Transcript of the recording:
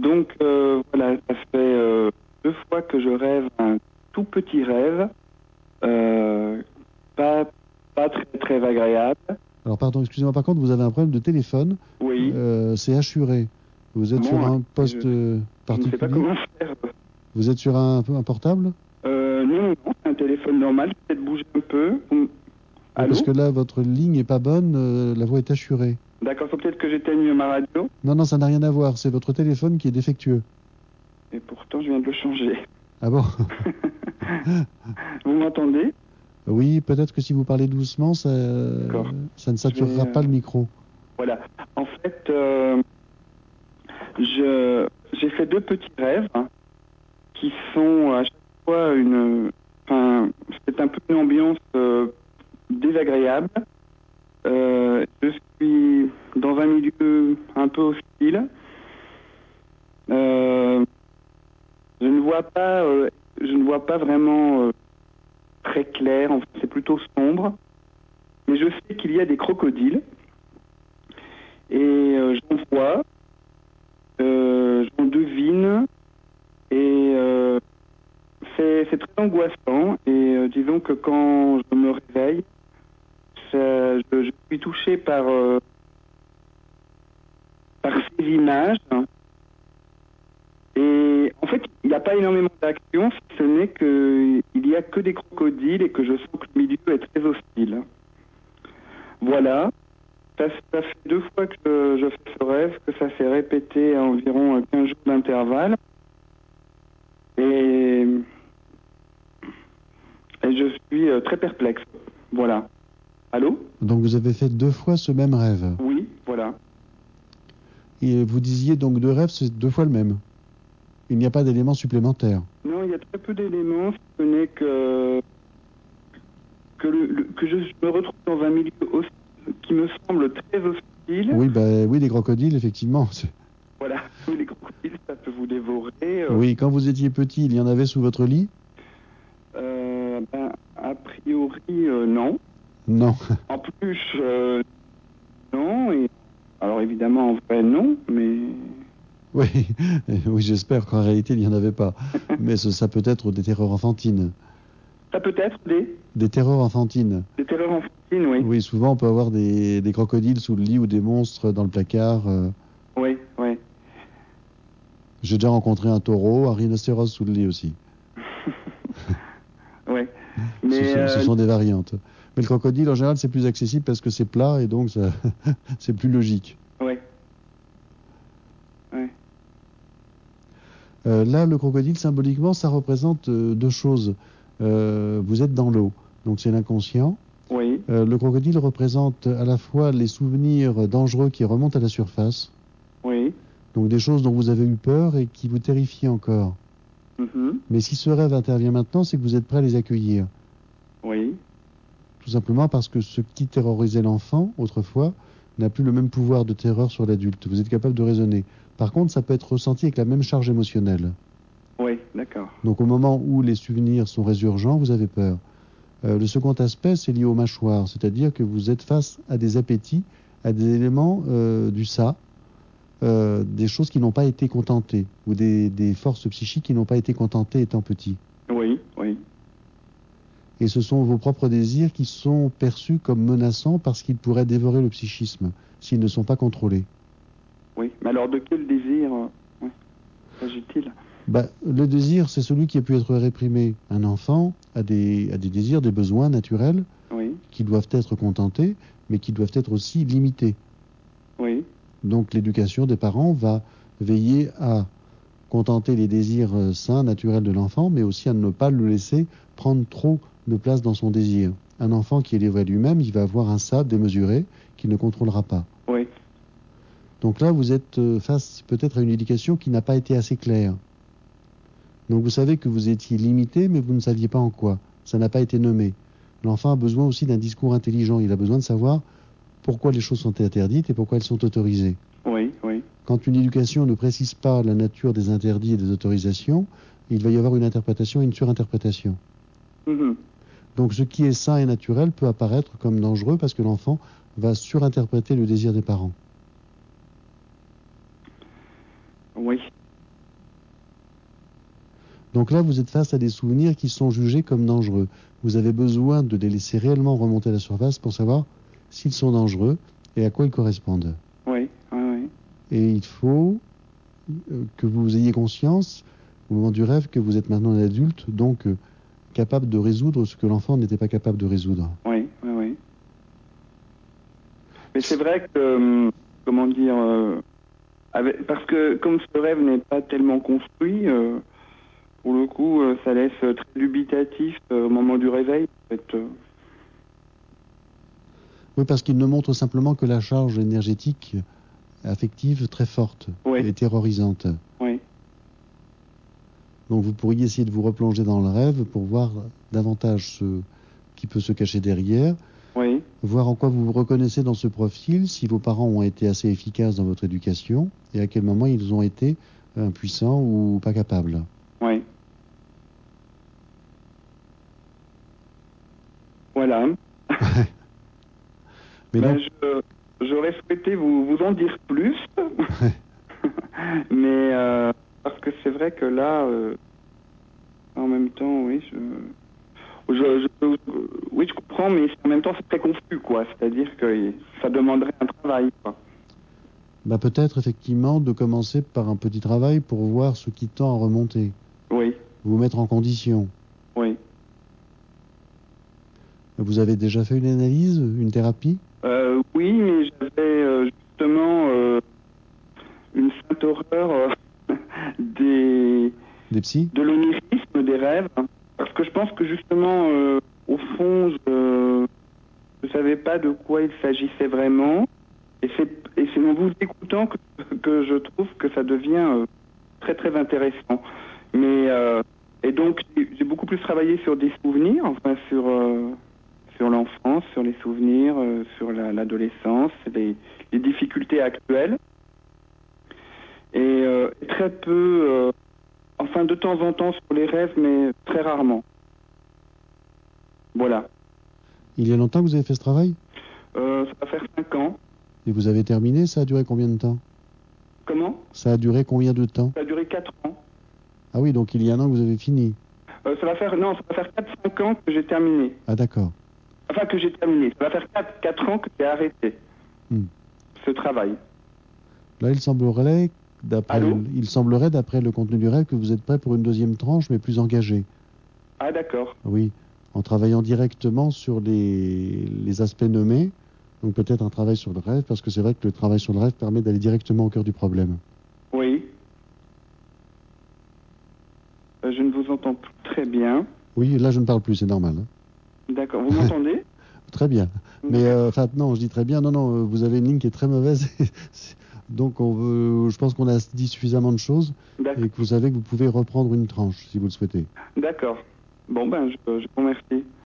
Donc voilà, ça fait 2 fois que je rêve un tout petit rêve, pas très très agréable. Alors pardon, excusez-moi, par contre, vous avez un problème de téléphone. Oui. C'est assuré. Vous êtes Bon, sur un poste je ne sais pas particulier. comment faire. Vous êtes sur un portable? Non, c'est un téléphone normal, peut-être bouger un peu. Allô? Parce que là, votre ligne n'est pas bonne, la voix est assurée. D'accord, faut peut-être que j'éteigne ma radio. Non, ça n'a rien à voir. C'est votre téléphone qui est défectueux. Et pourtant, je viens de le changer. Ah bon? Vous m'entendez? Oui, peut-être que si vous parlez doucement, ça ne saturera pas le micro. Voilà. En fait, j'ai fait 2 petits rêves qui sont à chaque fois c'est un peu une ambiance désagréable. Je suis dans un milieu un peu hostile. Je ne vois pas vraiment très clair. En fait, c'est plutôt sombre. Mais je sais qu'il y a des crocodiles. Et j'en vois, j'en devine, et c'est très angoissant. Et disons que quand je me réveille, je suis touché par ces images. Et en fait, il n'y a pas énormément d'action, si ce n'est qu'il n'y a que des crocodiles et que je sens que le milieu est très hostile. Voilà. Ça fait 2 fois que je fais ce rêve, que ça s'est répété à environ 15 jours d'intervalle. Et je suis très perplexe. Voilà. Allô? Donc vous avez fait 2 fois ce même rêve. Oui, voilà. Et vous disiez donc 2 rêves, c'est 2 fois le même. Il n'y a pas d'éléments supplémentaires. Non, il y a très peu d'éléments, si ce n'est que je me retrouve dans un milieu hostile qui me semble très hostile. Oui, oui, les crocodiles, effectivement. Voilà, les crocodiles, ça peut vous dévorer. Oui, quand vous étiez petit, il y en avait sous votre lit? A priori, non. Non. En plus, non. Et alors évidemment, en vrai, non, mais... Oui, oui, j'espère qu'en réalité, il n'y en avait pas. Mais ça peut être des terreurs enfantines. Ça peut être des terreurs enfantines. Des terreurs enfantines, oui. Oui, souvent on peut avoir des crocodiles sous le lit ou des monstres dans le placard. Oui. J'ai déjà rencontré un taureau, un rhinocéros sous le lit aussi. Oui. Mais ce sont des variantes. Mais le crocodile, en général, c'est plus accessible parce que c'est plat et donc c'est plus logique. Oui. Là, le crocodile, symboliquement, ça représente 2 choses. Vous êtes dans l'eau, donc c'est l'inconscient. Oui. Le crocodile représente à la fois les souvenirs dangereux qui remontent à la surface. Oui. Donc des choses dont vous avez eu peur et qui vous terrifient encore. Mais si ce rêve intervient maintenant, c'est que vous êtes prêt à les accueillir. Oui. Tout simplement parce que ce qui terrorisait l'enfant, autrefois, n'a plus le même pouvoir de terreur sur l'adulte. Vous êtes capable de raisonner. Par contre, ça peut être ressenti avec la même charge émotionnelle. Oui, d'accord. Donc au moment où les souvenirs sont résurgents, vous avez peur. Le second aspect, c'est lié aux mâchoires. C'est-à-dire que vous êtes face à des appétits, à des éléments du ça, des choses qui n'ont pas été contentées, ou des forces psychiques qui n'ont pas été contentées étant petit. Oui. Et ce sont vos propres désirs qui sont perçus comme menaçants parce qu'ils pourraient dévorer le psychisme, s'ils ne sont pas contrôlés. Oui, mais alors de quel désir s'agit-il? Le désir, c'est celui qui a pu être réprimé. Un enfant a des désirs, des besoins naturels qui doivent être contentés, mais qui doivent être aussi limités. Oui. Donc l'éducation des parents va veiller à contenter les désirs sains, naturels de l'enfant, mais aussi à ne pas le laisser prendre trop de place dans son désir. Un enfant qui est livré à lui-même, il va avoir un ça démesuré qu'il ne contrôlera pas. Oui. Donc là, vous êtes face peut-être à une éducation qui n'a pas été assez claire. Donc vous savez que vous étiez limité, mais vous ne saviez pas en quoi. Ça n'a pas été nommé. L'enfant a besoin aussi d'un discours intelligent. Il a besoin de savoir pourquoi les choses sont interdites et pourquoi elles sont autorisées. Oui. Quand une éducation ne précise pas la nature des interdits et des autorisations, il va y avoir une interprétation et une surinterprétation. Donc ce qui est sain et naturel peut apparaître comme dangereux parce que l'enfant va surinterpréter le désir des parents. Oui. Donc là, vous êtes face à des souvenirs qui sont jugés comme dangereux. Vous avez besoin de les laisser réellement remonter à la surface pour savoir s'ils sont dangereux et à quoi ils correspondent. Oui, oui, oui. Et il faut que vous ayez conscience, au moment du rêve, que vous êtes maintenant un adulte, donc capable de résoudre ce que l'enfant n'était pas capable de résoudre. Oui, oui, oui. Mais c'est vrai que, comment dire, parce que comme ce rêve n'est pas tellement construit, pour le coup, ça laisse très dubitatif au moment du réveil. En fait, Oui, parce qu'il ne montre simplement que la charge énergétique affective très forte Oui. et terrorisante. Oui, Donc vous pourriez essayer de vous replonger dans le rêve pour voir davantage ce qui peut se cacher derrière, oui, voir en quoi vous vous reconnaissez dans ce profil, si vos parents ont été assez efficaces dans votre éducation et à quel moment ils ont été impuissants ou pas capables. oui. Voilà. Mais Ben, donc, j'aurais souhaité vous en dire plus, mais parce que c'est vrai que là, en même temps, oui, oui, je comprends, mais en même temps, c'est très confus, quoi. C'est-à-dire que ça demanderait un travail, quoi. bah peut-être effectivement de commencer par un petit travail pour voir ce qui tend à remonter, Oui, vous mettre en condition. oui. Vous avez déjà fait une analyse, une thérapie? Oui, mais j'avais justement une sainte horreur des Des psys? de l'onirisme des rêves, hein. Parce que je pense que justement, au fond, je ne savais pas de quoi il s'agissait vraiment. Et c'est en vous écoutant que je trouve que ça devient très très intéressant. Mais et donc j'ai beaucoup plus travaillé sur des souvenirs, enfin sur l'enfance, sur les souvenirs, sur l'adolescence, les difficultés actuelles. Et très peu, enfin de temps en temps sur les rêves, mais très rarement. Voilà. Il y a longtemps que vous avez fait ce travail? Ça va faire 5 ans. Et vous avez terminé? Ça a duré combien de temps? Comment? Ça a duré combien de temps? Ça a duré 4 ans. Ah oui, donc il y a un an que vous avez fini. Ça va faire 4-5 ans que j'ai terminé. Ah d'accord. Enfin, que j'ai terminé. Ça va faire 4 ans que j'ai arrêté ce travail. Là, il semblerait, Allô? d'après le contenu du rêve, que vous êtes prêt pour une deuxième tranche, mais plus engagé. Ah, d'accord. Oui, en travaillant directement sur les aspects nommés. Donc peut-être un travail sur le rêve, parce que c'est vrai que le travail sur le rêve permet d'aller directement au cœur du problème. Oui. Je ne vous entends plus très bien. Oui, là je ne parle plus, c'est normal. Hein. D'accord. Vous m'entendez? Très bien. Mais enfin non, je dis très bien. Non, non, vous avez une ligne qui est très mauvaise. Donc je pense qu'on a dit suffisamment de choses et que vous savez que vous pouvez reprendre une tranche si vous le souhaitez. D'accord. Bon, ben, je vous remercie.